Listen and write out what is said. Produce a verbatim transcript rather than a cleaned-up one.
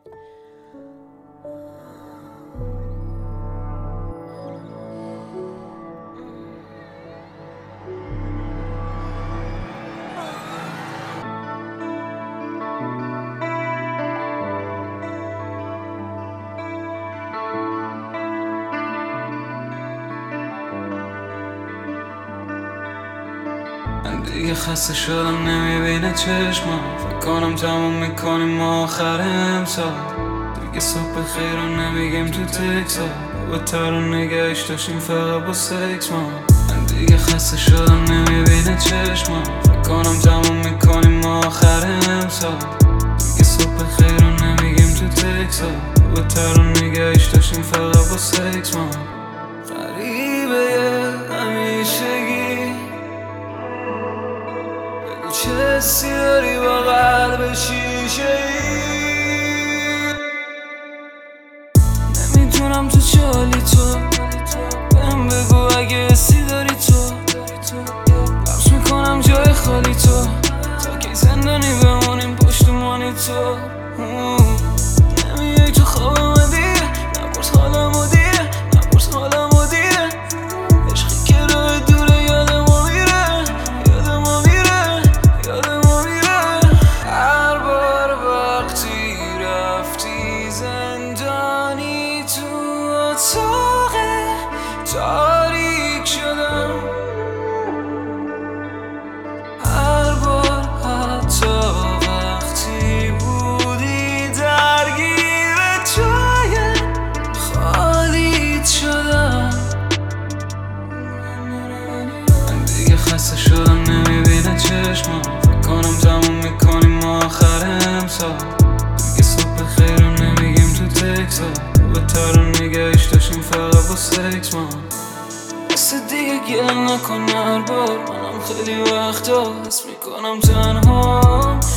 من دیگه خسته شدم نمیبینه چشمم، فکر کنم تموم میکنیم ما آخر امسال. دیگه صبح خیر رو نمیگیم تو تکسا، با تر رو نگهش داشتیم فقط با سکس ما. من دیگه خسته شدم نمیبینه چشمم، فکر کنم تموم میکنیم ما آخر امسال. دیگه صبح خیر رو نمیگیم تو تکسا، با تر رو نگهش داشتیم فقط با سکس ما. غریبه همیشگی، چه حسی داری با قلب شیشه ای؟ نمیدونم تو چه حالی تو، بهم بگو اگه حسی داری تو. لمس میکنم جای خالی تو، تا کی زندانی بمونیم پشتمانی تو. نمیای تو خوابم دیر، نپرس حالمو دیر، نپرس حالمو دیر. عشقی که راه دوره یادم میره، یادم میره، یادم میره. هر بار وقتی رفتی زندانی تو اتاق تاریک شدم. هر بار حتی وقتی بودی درگیر جای خالیت شدم. من دیگه خسته شدم نمیبینه چشمم، فکر کنم تموم میکنیم ما آخر امسال. دیگه صبح خیر رو نمیگیم تو تکسا، با تر رو نگهش داشتیم فقط با سکس ما. مثل دیگه گل نکن هر بار، منم خیلی وقتا حس میکنم تنها.